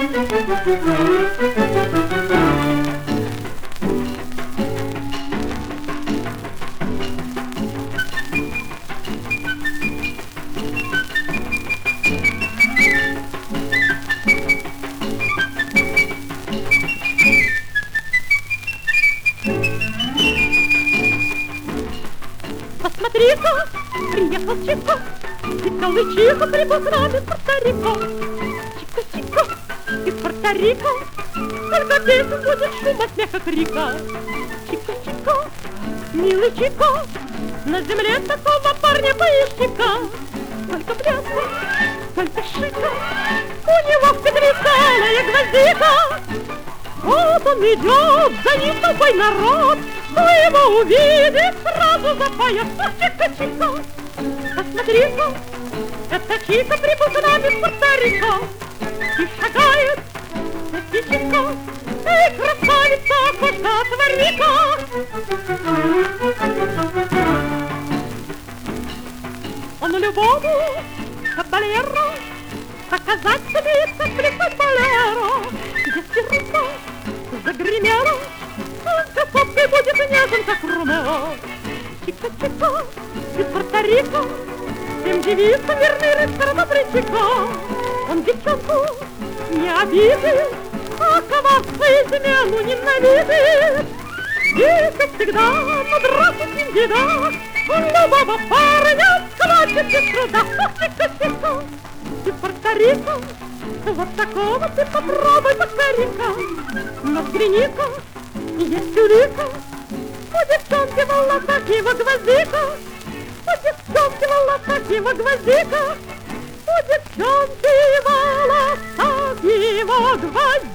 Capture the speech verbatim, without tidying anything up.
Посмотри-ка, приехал Чико, веселый Чико прибыл к нам из Порто-Рико. Чико-Чико, из Порто-Рико, только песен будет шума, смеха, крика. Чико-Чико, милый Чико, на земле такого парня поищи-ка. Только блеска, только шика, у него в петли целая гвоздика. Вот он идет, за ним толпой народ, кто его увидит, сразу запоет. Чико-Чико, посмотри-ка, это Чико прибыл к нам из Порто-Рико. И шагает Чико, эй, красавица, кошка, отвори-ка. Он любому кабалеру показать сумеет, как плясать болеро. Если рука загремела, он красоткой будет нежен, как Ромео. Чико-Чико, из Порто-Рико, всем девицам верный рыцарь добрый Чико. Он девчонку не обидит, а коварство и измену ненавидит. И, как всегда, надраться с ним беда, он любого парня схватит без труда. Чико-Чико, из Порто-Рико, вот такого ты попробуй, покорика. Но взгляни-ка, есть улика, у девчонки в волосах его гвоздика. У девчонки в волосах его гвоздика. У девчонки в волосах его гвоздика.